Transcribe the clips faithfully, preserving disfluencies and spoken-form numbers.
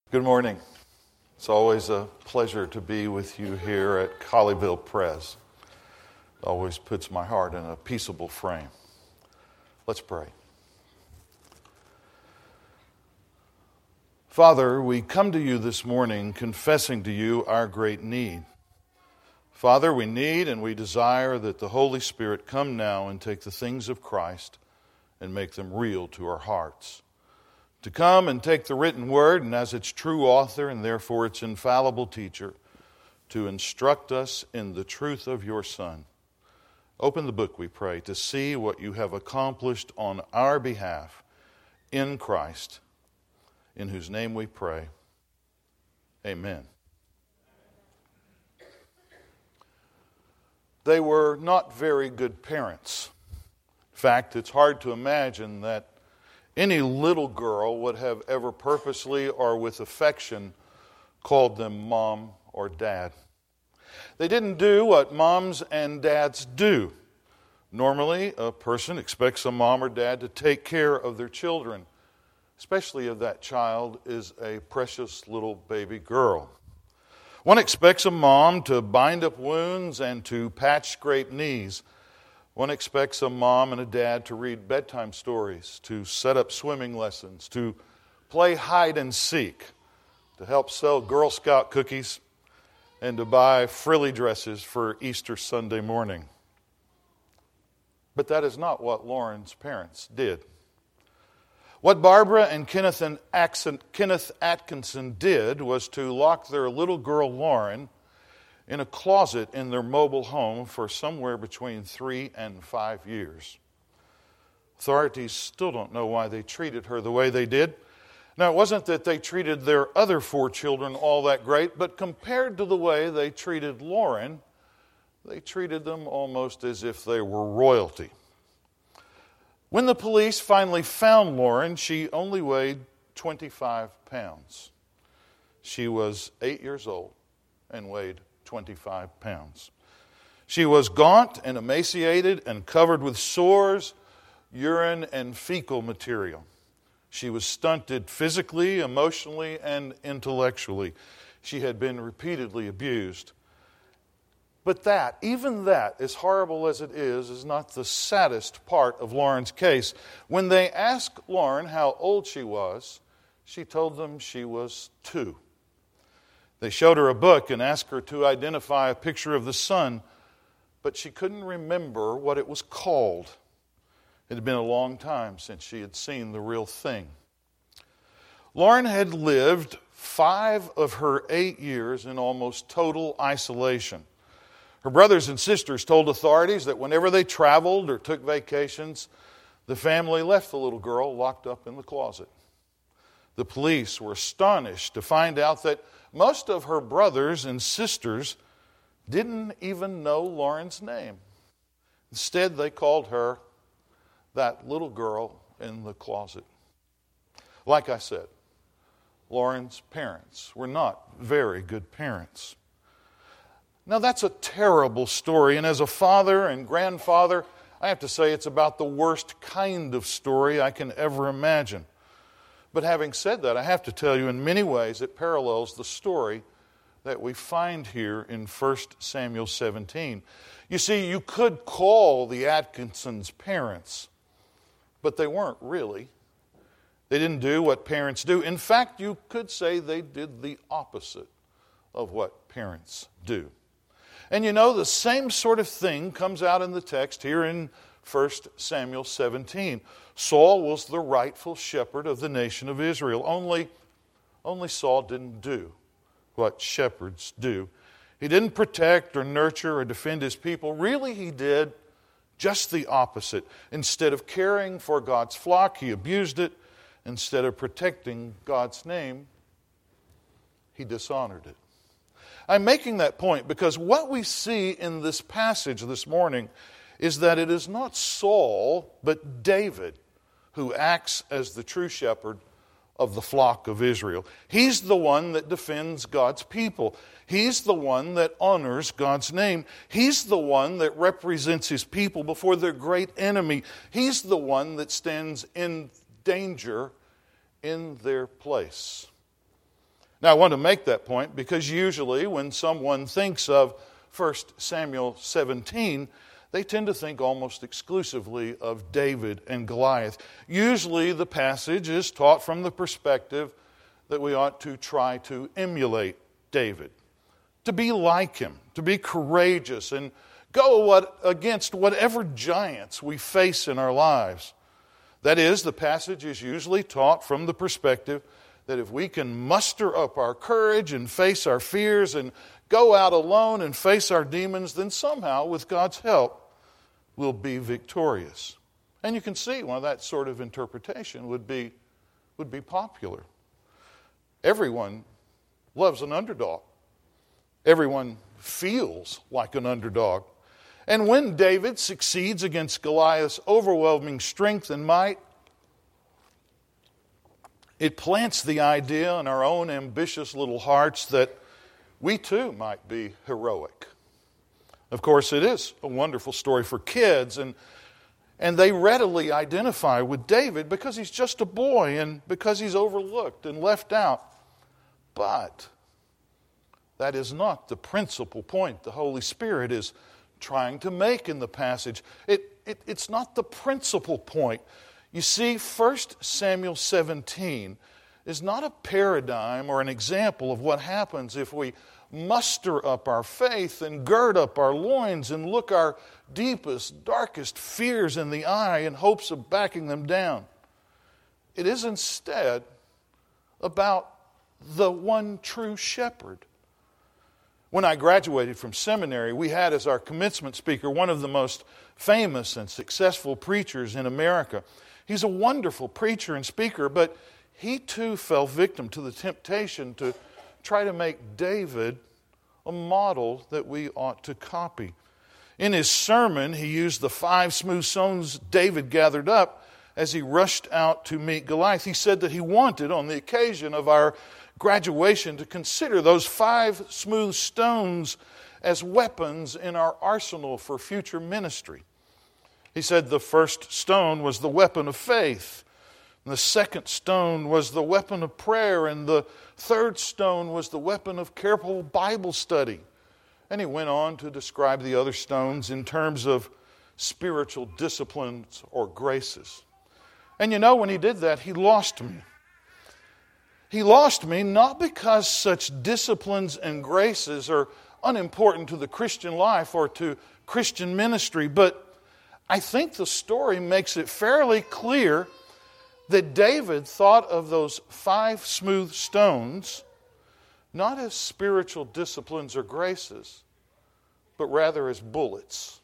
Good morning. It's always a pleasure to be with you here at Colleyville Pres. It always puts my heart in a peaceable frame. Let's pray. Father, we come to you this morning confessing to you our great need. Father, we need and we desire that the Holy Spirit come now and take the things of Christ and make them real to our hearts. To come and take the written word, and as its true author and therefore its infallible teacher, to instruct us in the truth of your Son. Open the book, we pray, to see what you have accomplished on our behalf in Christ, in whose name we pray. Amen. They were not very good parents. In fact, it's hard to imagine that any little girl would have ever purposely or with affection called them mom or dad. They didn't do what moms and dads do. Normally, a person expects a mom or dad to take care of their children, especially if that child is a precious little baby girl. One expects a mom to bind up wounds and to patch scraped knees. One expects a mom and a dad to read bedtime stories, to set up swimming lessons, to play hide and seek, to help sell Girl Scout cookies, and to buy frilly dresses for Easter Sunday morning. But that is not what Lauren's parents did. What Barbara and Kenneth, and Kenneth Atkinson did was to lock their little girl Lauren in a closet in their mobile home for somewhere between three and five years. Authorities still don't know why they treated her the way they did. Now, it wasn't that they treated their other four children all that great, but compared to the way they treated Lauren, they treated them almost as if they were royalty. When the police finally found Lauren, she only weighed twenty-five pounds. She was eight years old and weighed twenty-five pounds. She was gaunt and emaciated and covered with sores, urine, and fecal material. She was stunted physically, emotionally, and intellectually. She had been repeatedly abused. But that, even that, as horrible as it is, is not the saddest part of Lauren's case. When they asked Lauren how old she was, she told them she was two. They showed her a book and asked her to identify a picture of the sun, but she couldn't remember what it was called. It had been a long time since she had seen the real thing. Lauren had lived five of her eight years in almost total isolation. Her brothers and sisters told authorities that whenever they traveled or took vacations, the family left the little girl locked up in the closet. The police were astonished to find out that most of her brothers and sisters didn't even know Lauren's name. Instead, they called her that little girl in the closet. Like I said, Lauren's parents were not very good parents. Now, that's a terrible story, and as a father and grandfather, I have to say it's about the worst kind of story I can ever imagine. But having said that, I have to tell you, in many ways, it parallels the story that we find here in First Samuel seventeen. You see, you could call the Atkinsons parents, but they weren't really. They didn't do what parents do. In fact, you could say they did the opposite of what parents do. And you know, the same sort of thing comes out in the text here in First Samuel seventeen. Saul was the rightful shepherd of the nation of Israel. Only, only Saul didn't do what shepherds do. He didn't protect or nurture or defend his people. Really, he did just the opposite. Instead of caring for God's flock, he abused it. Instead of protecting God's name, he dishonored it. I'm making that point because what we see in this passage this morning is that it is not Saul, but David who acts as the true shepherd of the flock of Israel. He's the one that defends God's people. He's the one that honors God's name. He's the one that represents his people before their great enemy. He's the one that stands in danger in their place. Now, I want to make that point because usually when someone thinks of First Samuel seventeen, they tend to think almost exclusively of David and Goliath. Usually the passage is taught from the perspective that we ought to try to emulate David, to be like him, to be courageous and go what, against whatever giants we face in our lives. That is, the passage is usually taught from the perspective that if we can muster up our courage and face our fears and go out alone and face our demons, then somehow, with God's help, we'll be victorious. And you can see why that sort of interpretation would be, would be popular. Everyone loves an underdog. Everyone feels like an underdog. And when David succeeds against Goliath's overwhelming strength and might, it plants the idea in our own ambitious little hearts that we too might be heroic. Of course, it is a wonderful story for kids, and, and they readily identify with David because he's just a boy and because he's overlooked and left out. But that is not the principal point the Holy Spirit is trying to make in the passage. It, it, it's not the principal point. You see, First Samuel seventeen is not a paradigm or an example of what happens if we muster up our faith and gird up our loins and look our deepest, darkest fears in the eye in hopes of backing them down. It is instead about the one true shepherd. When I graduated from seminary, we had as our commencement speaker one of the most famous and successful preachers in America. He's a wonderful preacher and speaker, but he too fell victim to the temptation to try to make David a model that we ought to copy. In his sermon, he used the five smooth stones David gathered up as he rushed out to meet Goliath. He said that he wanted, on the occasion of our graduation, to consider those five smooth stones as weapons in our arsenal for future ministry. He said the first stone was the weapon of faith, and the second stone was the weapon of prayer, and the third stone was the weapon of careful Bible study. And he went on to describe the other stones in terms of spiritual disciplines or graces. And you know, when he did that, he lost me. He lost me not because such disciplines and graces are unimportant to the Christian life or to Christian ministry, but I think the story makes it fairly clear that David thought of those five smooth stones not as spiritual disciplines or graces, but rather as bullets.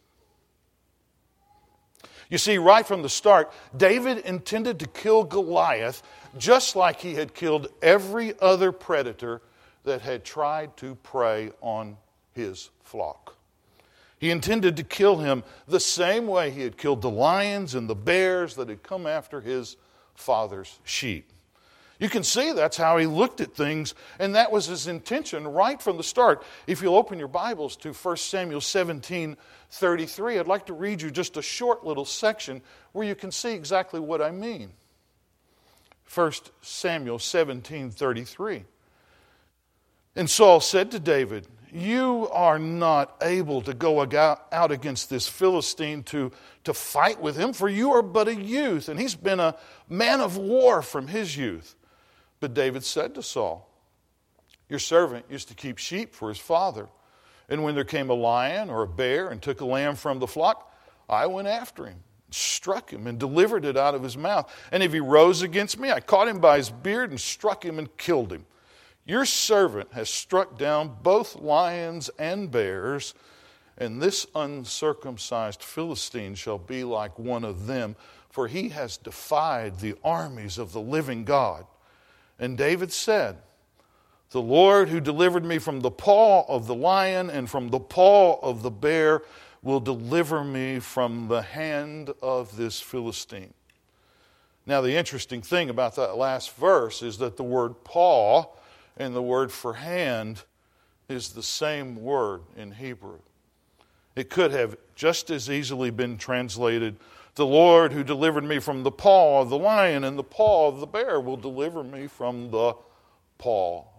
You see, right from the start, David intended to kill Goliath just like he had killed every other predator that had tried to prey on his flock. He intended to kill him the same way he had killed the lions and the bears that had come after his father's sheep. You can see that's how he looked at things, and that was his intention right from the start. If you'll open your Bibles to First Samuel seventeen thirty-three, I'd like to read you just a short little section where you can see exactly what I mean. First Samuel seventeen thirty-three. And Saul said to David, "You are not able to go out against this Philistine to, to fight with him, for you are but a youth, and he's been a man of war from his youth." But David said to Saul, "Your servant used to keep sheep for his father, and when there came a lion or a bear and took a lamb from the flock, I went after him, struck him, and delivered it out of his mouth. And if he rose against me, I caught him by his beard and struck him and killed him. Your servant has struck down both lions and bears, and this uncircumcised Philistine shall be like one of them, for he has defied the armies of the living God." And David said, "The Lord who delivered me from the paw of the lion and from the paw of the bear will deliver me from the hand of this Philistine." Now, the interesting thing about that last verse is that the word paw and the word for hand is the same word in Hebrew. It could have just as easily been translated, "The Lord who delivered me from the paw of the lion and the paw of the bear will deliver me from the paw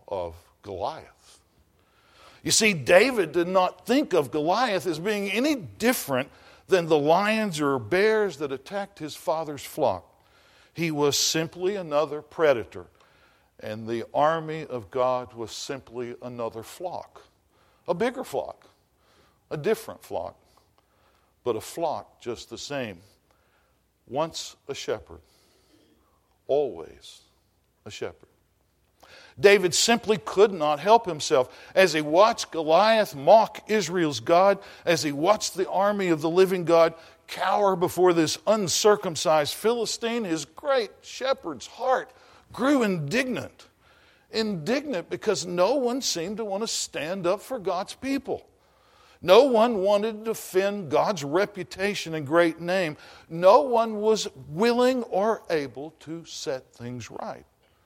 of Goliath. You see, David did not think of Goliath as being any different than the lions or bears that attacked his father's flock. He was simply another predator, and the army of God was simply another flock, a bigger flock, a different flock, but a flock just the same. Once a shepherd, always a shepherd. David simply could not help himself as he watched Goliath mock Israel's God, as he watched the army of the living God cower before this uncircumcised Philistine. His great shepherd's heart grew indignant. Indignant because no one seemed to want to stand up for God's people. No one wanted to defend God's reputation and great name. No one was willing or able to set things right.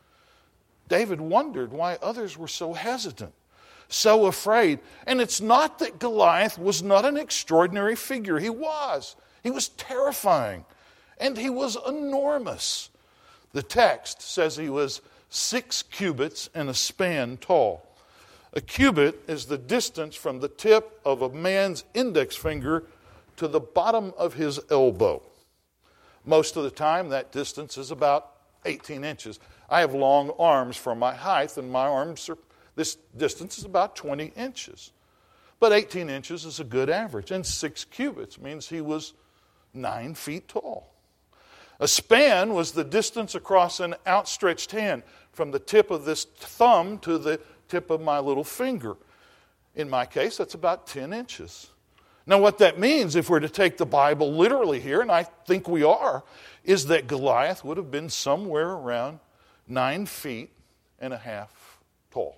David wondered why others were so hesitant, so afraid. And it's not that Goliath was not an extraordinary figure. He was. He was terrifying. And he was enormous. The text says he was six cubits and a span tall. A cubit is the distance from the tip of a man's index finger to the bottom of his elbow. Most of the time, that distance is about eighteen inches. I have long arms for my height, and my arms are, this distance is about twenty inches. But eighteen inches is a good average, and six cubits means he was nine feet tall. A span was the distance across an outstretched hand from the tip of this thumb to the tip of my little finger. In my case, that's about ten inches. Now, what that means, if we're to take the Bible literally here, and I think we are, is that Goliath would have been somewhere around nine feet and a half tall.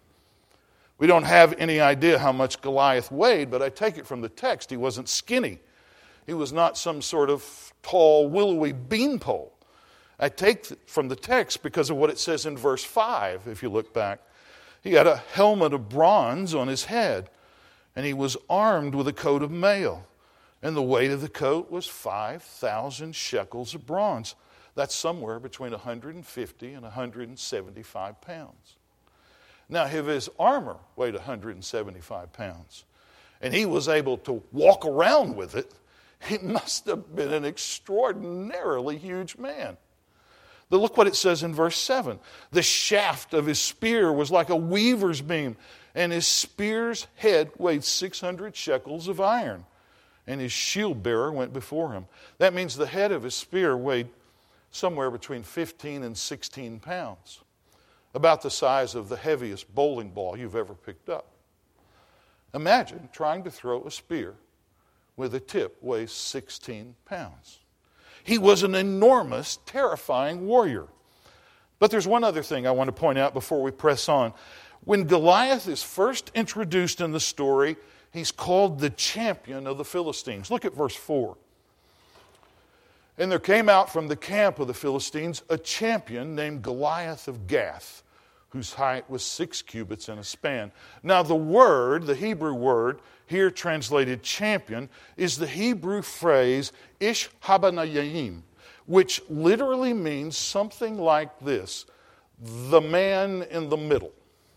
We don't have any idea how much Goliath weighed, but I take it from the text he wasn't skinny. He was not some sort of tall, willowy beanpole. I take it from the text because of what it says in verse five, if you look back. He had a helmet of bronze on his head, and he was armed with a coat of mail. And the weight of the coat was five thousand shekels of bronze. That's somewhere between one hundred fifty and one hundred seventy-five pounds. Now, if his armor weighed one hundred seventy-five pounds, and he was able to walk around with it, he must have been an extraordinarily huge man. But look what it says in verse seven. The shaft of his spear was like a weaver's beam, and his spear's head weighed six hundred shekels of iron, and his shield bearer went before him. That means the head of his spear weighed somewhere between fifteen and sixteen pounds, about the size of the heaviest bowling ball you've ever picked up. Imagine trying to throw a spear with a tip weighs sixteen pounds. He was an enormous, terrifying warrior. But there's one other thing I want to point out before we press on. When Goliath is first introduced in the story, he's called the champion of the Philistines. Look at verse four. And there came out from the camp of the Philistines a champion named Goliath of Gath, whose height was six cubits and a span. Now the word, the Hebrew word, here translated champion, is the Hebrew phrase Ish Habanayim, which literally means something like this: the man in the middle.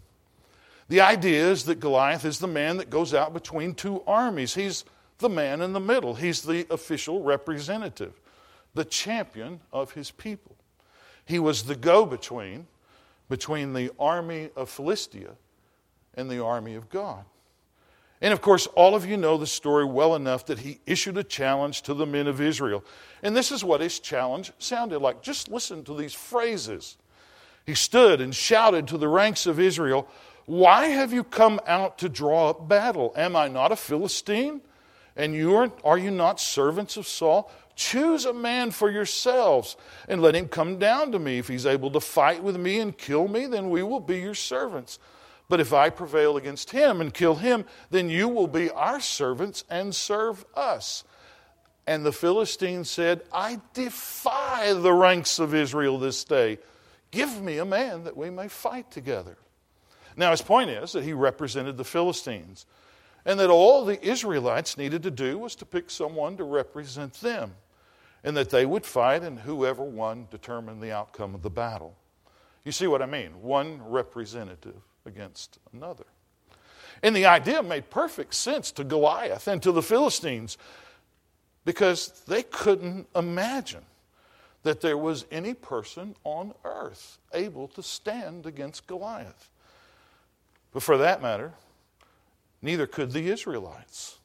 The idea is that Goliath is the man that goes out between two armies. He's the man in the middle. He's the official representative, the champion of his people. He was the go-between between the army of Philistia and the army of God. And of course, all of you know the story well enough that he issued a challenge to the men of Israel. And this is what his challenge sounded like. Just listen to these phrases. He stood and shouted to the ranks of Israel, "Why have you come out to draw up battle? Am I not a Philistine? And you are, are you not servants of Saul? Choose a man for yourselves and let him come down to me. If he's able to fight with me and kill me, then we will be your servants. But if I prevail against him and kill him, then you will be our servants and serve us." And the Philistines said, "I defy the ranks of Israel this day. Give me a man that we may fight together." Now his point is that he represented the Philistines, and that all the Israelites needed to do was to pick someone to represent them, and that they would fight, and whoever won determined the outcome of the battle. You see what I mean? One representative against another. And the idea made perfect sense to Goliath and to the Philistines because they couldn't imagine that there was any person on earth able to stand against Goliath. But for that matter, neither could the Israelites.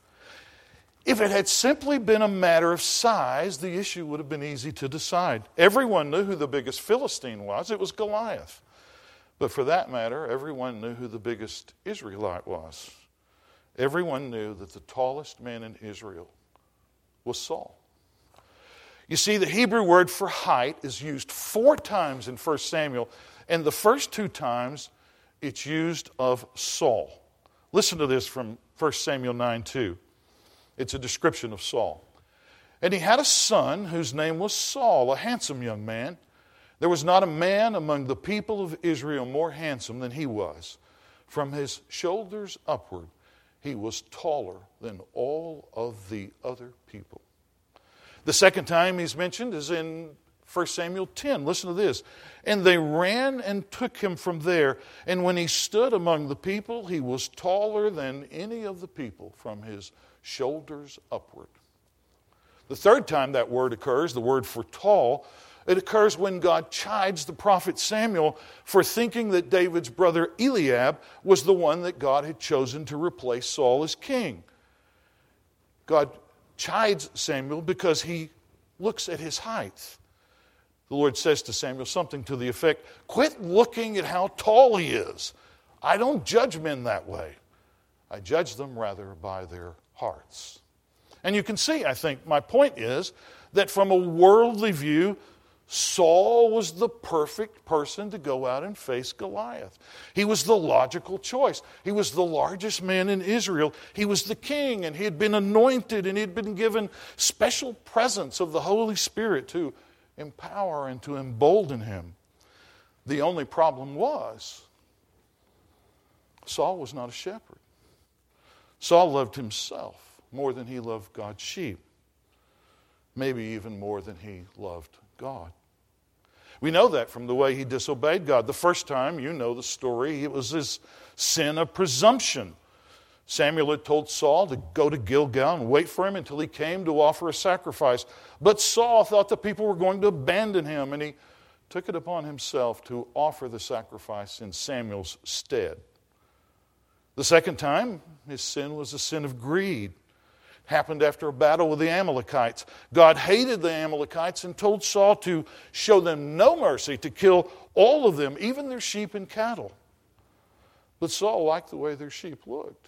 If it had simply been a matter of size, the issue would have been easy to decide. Everyone knew who the biggest Philistine was. It was Goliath. But for that matter, everyone knew who the biggest Israelite was. Everyone knew that the tallest man in Israel was Saul. You see, the Hebrew word for height is used four times in First Samuel, and the first two times it's used of Saul. Listen to this from First Samuel nine two. It's a description of Saul. And he had a son whose name was Saul, a handsome young man. There was not a man among the people of Israel more handsome than he was. From his shoulders upward, he was taller than all of the other people. The second time he's mentioned is in First Samuel ten. Listen to this. And they ran and took him from there. And when he stood among the people, he was taller than any of the people from his shoulders upward. The third time that word occurs, the word for tall, it occurs when God chides the prophet Samuel for thinking that David's brother Eliab was the one that God had chosen to replace Saul as king. God chides Samuel because he looks at his height. The Lord says to Samuel something to the effect, quit looking at how tall he is. I don't judge men that way. I judge them rather by their hearts. And you can see, I think, my point is that from a worldly view, Saul was the perfect person to go out and face Goliath. He was the logical choice. He was the largest man in Israel. He was the king, and he had been anointed, and he had been given special presence of the Holy Spirit to empower and to embolden him. The only problem was, Saul was not a shepherd. Saul loved himself more than he loved God's sheep. Maybe even more than he loved God. We know that from the way he disobeyed God. The first time, you know the story, it was his sin of presumption. Samuel had told Saul to go to Gilgal and wait for him until he came to offer a sacrifice. But Saul thought the people were going to abandon him, and he took it upon himself to offer the sacrifice in Samuel's stead. The second time, his sin was a sin of greed. Happened after a battle with the Amalekites. God hated the Amalekites and told Saul to show them no mercy, to kill all of them, even their sheep and cattle. But Saul liked the way their sheep looked.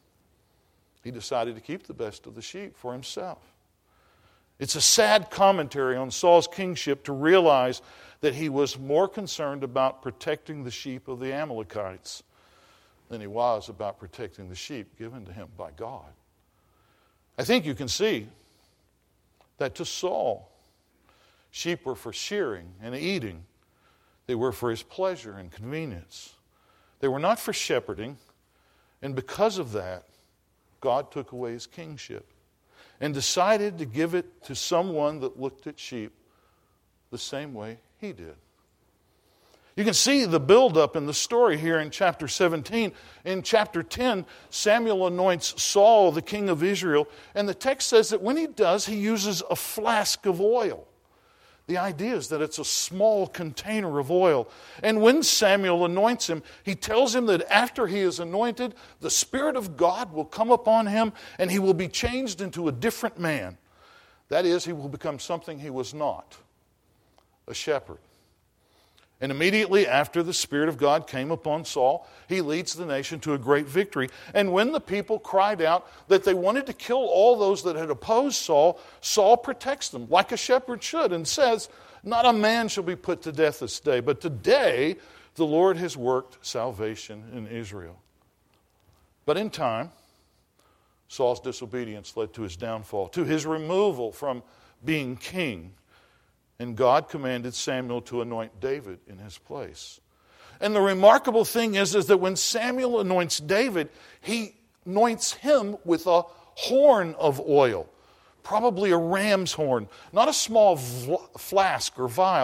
He decided to keep the best of the sheep for himself. It's a sad commentary on Saul's kingship to realize that he was more concerned about protecting the sheep of the Amalekites than he was about protecting the sheep given to him by God. I think you can see that to Saul, sheep were for shearing and eating. They were for his pleasure and convenience. They were not for shepherding, and because of that, God took away his kingship and decided to give it to someone that looked at sheep the same way he did. You can see the buildup in the story here in chapter seventeen. In chapter ten, Samuel anoints Saul the king of Israel, and the text says that when he does, he uses a flask of oil. The idea is that it's a small container of oil. And when Samuel anoints him, he tells him that after he is anointed, the Spirit of God will come upon him, and he will be changed into a different man. That is, he will become something he was not, a shepherd. And immediately after the Spirit of God came upon Saul, he leads the nation to a great victory. And when the people cried out that they wanted to kill all those that had opposed Saul, Saul protects them like a shepherd should and says, not a man shall be put to death this day, but today the Lord has worked salvation in Israel. But in time, Saul's disobedience led to his downfall, to his removal from being king. And God commanded Samuel to anoint David in his place. And the remarkable thing is, is that when Samuel anoints David, he anoints him with a horn of oil, probably a ram's horn, not a small flask or vial,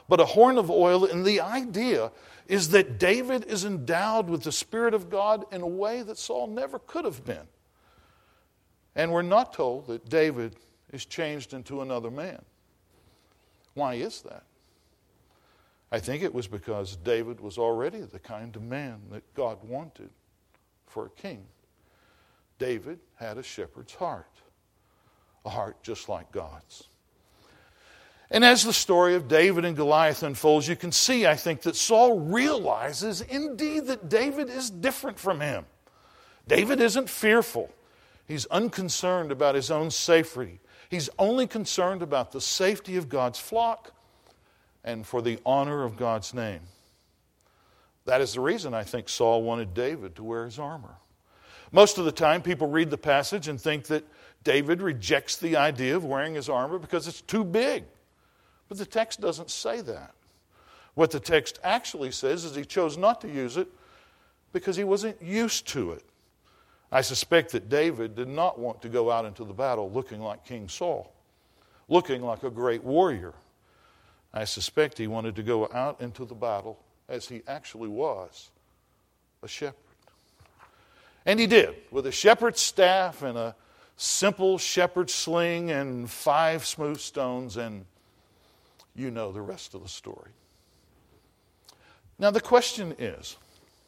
but a horn of oil. And the idea is that David is endowed with the Spirit of God in a way that Saul never could have been. And we're not told that David is changed into another man. Why is that? I think it was because David was already the kind of man that God wanted for a king. David had a shepherd's heart, a heart just like God's. And as the story of David and Goliath unfolds, you can see, I think, that Saul realizes indeed that David is different from him. David isn't fearful. He's unconcerned about his own safety. He's only concerned about the safety of God's flock and for the honor of God's name. That is the reason I think Saul wanted David to wear his armor. Most of the time, people read the passage and think that David rejects the idea of wearing his armor because it's too big. But the text doesn't say that. What the text actually says is he chose not to use it because he wasn't used to it. I suspect that David did not want to go out into the battle looking like King Saul, looking like a great warrior. I suspect he wanted to go out into the battle as he actually was, a shepherd. And he did, with a shepherd's staff and a simple shepherd's sling and five smooth stones, and you know the rest of the story. Now the question is,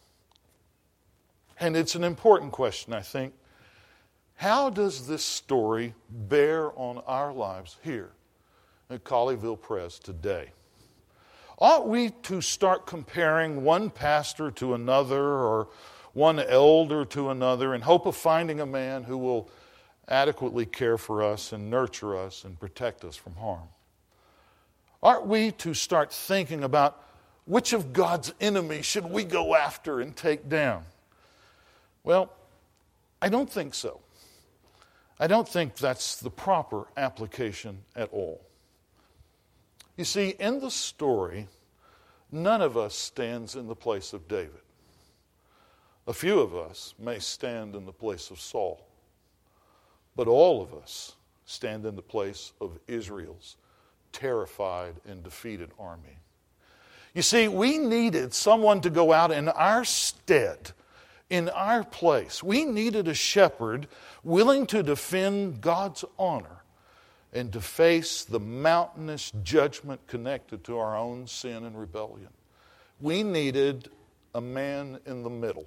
and it's an important question, I think, how does this story bear on our lives here at Colleyville Pres today? Ought we to start comparing one pastor to another or one elder to another in hope of finding a man who will adequately care for us and nurture us and protect us from harm? Aren't we to start thinking about which of God's enemies should we go after and take down? Well, I don't think so. I don't think that's the proper application at all. You see, in the story, none of us stands in the place of David. A few of us may stand in the place of Saul, but all of us stand in the place of Israel's terrified and defeated army. You see, we needed someone to go out in our stead, in our place. We needed a shepherd willing to defend God's honor and to face the mountainous judgment connected to our own sin and rebellion. We needed a man in the middle,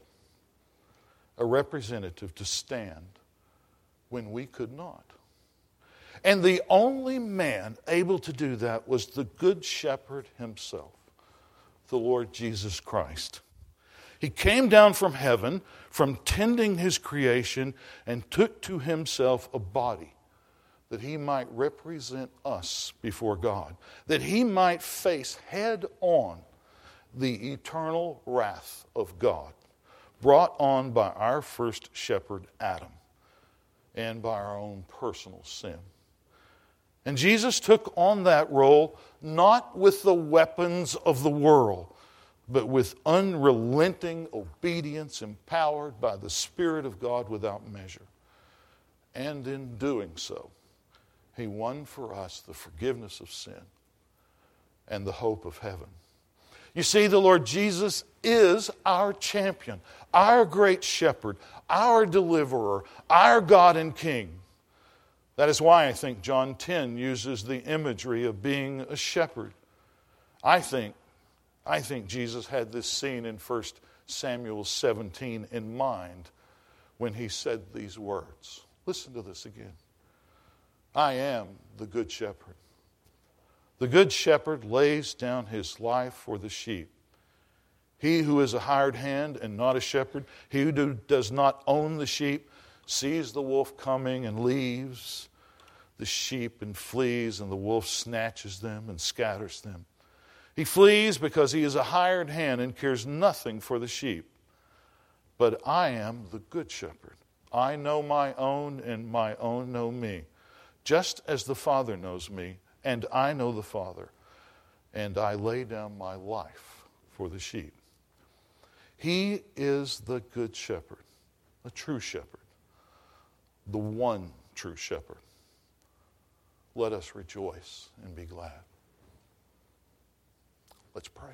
a representative to stand when we could not. And the only man able to do that was the Good Shepherd himself, the Lord Jesus Christ. He came down from heaven, from tending his creation, and took to himself a body that he might represent us before God, that he might face head on the eternal wrath of God, brought on by our first shepherd, Adam, and by our own personal sin. And Jesus took on that role not with the weapons of the world, but with unrelenting obedience empowered by the Spirit of God without measure. And in doing so, he won for us the forgiveness of sin and the hope of heaven. You see, the Lord Jesus is our champion, our great shepherd, our deliverer, our God and King. That is why I think John ten uses the imagery of being a shepherd. I think, I think Jesus had this scene in First Samuel seventeen in mind when he said these words. Listen to this again. I am the good shepherd. The good shepherd lays down his life for the sheep. He who is a hired hand and not a shepherd, he who do, does not own the sheep, sees the wolf coming and leaves the sheep and flees, and the wolf snatches them and scatters them. He flees because he is a hired hand and cares nothing for the sheep. But I am the good shepherd. I know my own, and my own know me, just as the Father knows me, and I know the Father, and I lay down my life for the sheep. He is the good shepherd, a true shepherd, the one true shepherd. Let us rejoice and be glad. Let's pray.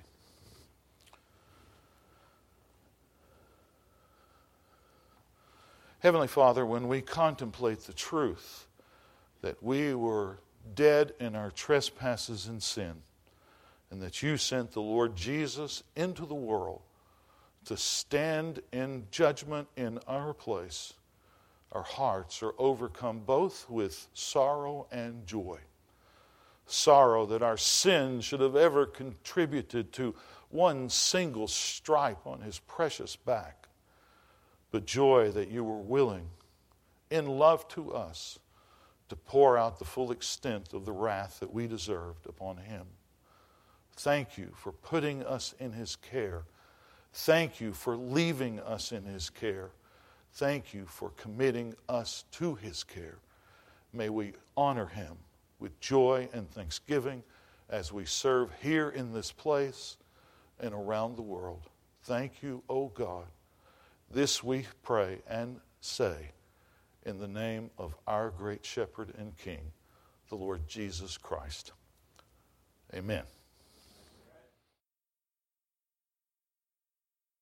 Heavenly Father, when we contemplate the truth that we were dead in our trespasses and sin, and that you sent the Lord Jesus into the world to stand in judgment in our place, our hearts are overcome both with sorrow and joy. Sorrow that our sin should have ever contributed to one single stripe on his precious back, but joy that you were willing, in love to us, to pour out the full extent of the wrath that we deserved upon him. Thank you for putting us in his care. Thank you for leaving us in his care. Thank you for committing us to his care. May we honor him with joy and thanksgiving as we serve here in this place and around the world. Thank you, O God. This we pray and say in the name of our great shepherd and king, the Lord Jesus Christ. Amen.